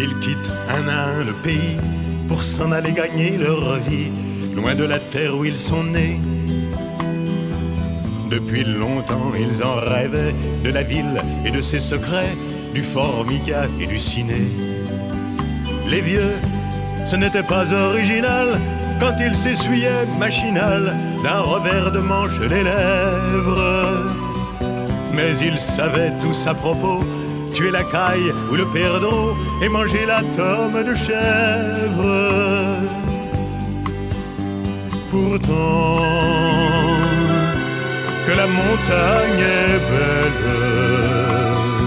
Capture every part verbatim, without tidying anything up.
Ils quittent un à un le pays pour s'en aller gagner leur vie, loin de la terre où ils sont nés. Depuis longtemps ils en rêvaient, de la ville et de ses secrets, du Formica et du ciné. Les vieux, ce n'était pas original quand ils s'essuyaient machinal d'un revers de manche les lèvres. Mais ils savaient tous à propos, tuer la caille ou le perdreau et manger la tome de chèvre. Pourtant, que la montagne est belle,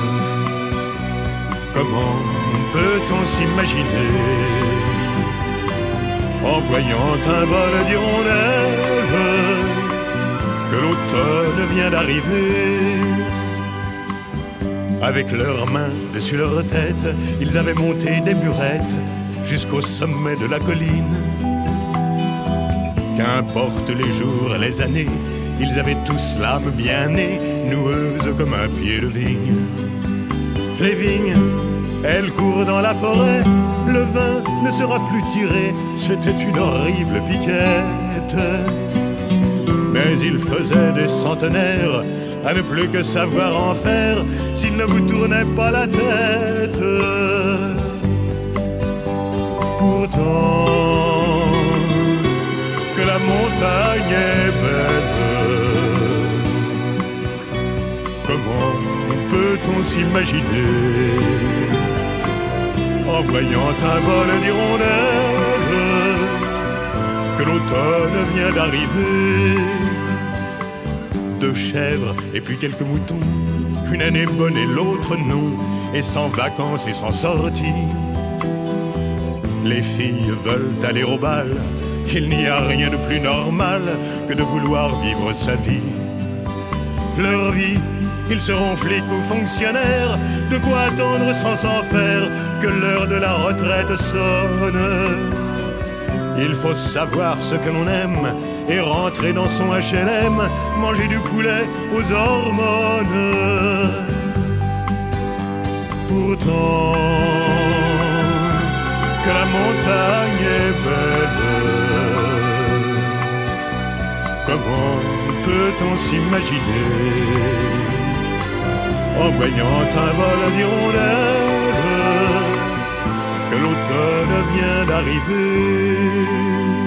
comment peut-on s'imaginer en voyant un vol d'hirondelles que l'automne vient d'arriver? Avec leurs mains dessus leur tête, ils avaient monté des burettes jusqu'au sommet de la colline. Qu'importe les jours et les années, ils avaient tous l'âme bien née, noueuse comme un pied de vigne. Les vignes, elles courent dans la forêt, le vin ne sera plus tiré, c'était une horrible piquette. Mais il faisait des centenaires à ne plus que savoir en faire s'il ne vous tournait pas la tête. Pourtant, que la montagne est belle, comment peut-on s'imaginer en voyant un vol d'hirondelles que l'automne vient d'arriver? Deux chèvres et puis quelques moutons, une année bonne et l'autre non, et sans vacances et sans sortie. Les filles veulent aller au bal, il n'y a rien de plus normal que de vouloir vivre sa vie. Leur vie, ils seront flics ou fonctionnaires, de quoi attendre sans s'en faire que l'heure de la retraite sonne. Il faut savoir ce que l'on aime et rentrer dans son H L M, manger du poulet aux hormones. Pourtant, que la montagne est belle, comment peut-on s'imaginer en voyant un vol d'hirondelles que l'automne vient d'arriver?